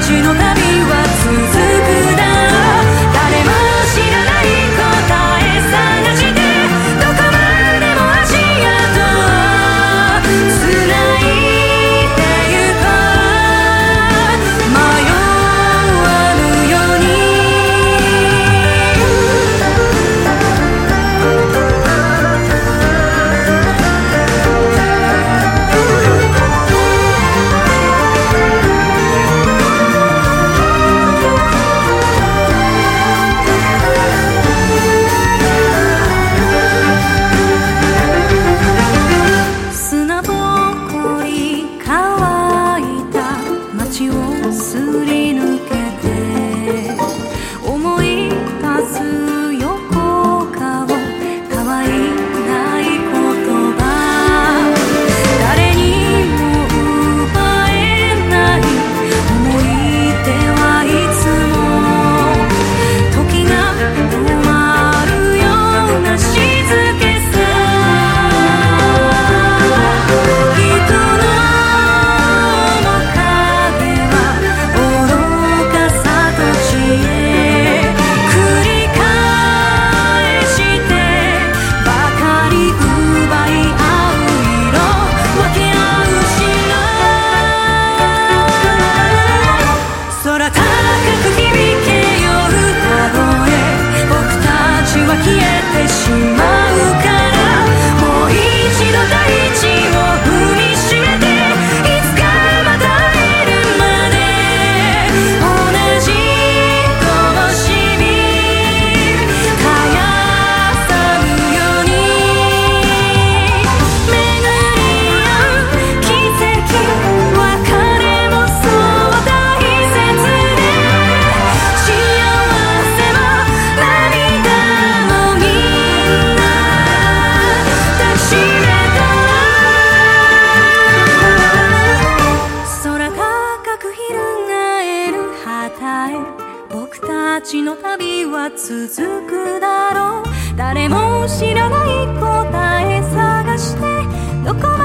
ちの旅は続くだろう。誰も知らない答え探してどこまでも足跡を繋いでゆこう。迷わぬように砂ぼこり乾いた街をすり抜けて思い出す横顔可愛いない言葉誰にも奪えない思い出はいつも時が止まるような静けさ人の面影は愚かさと知恵繰り返してばかり奪い合う色分け合う白空高く響けよ歌声僕たちは消えてしまうからもう一度大地を踏みしめていつかまた会えるまで同じ灯火絶やさぬように巡り合う奇跡別れもそう大切で幸せも涙もみんな抱きしめた空高く翻る旗へ僕たちの旅は続くだろう。誰も知らない答え探してどこ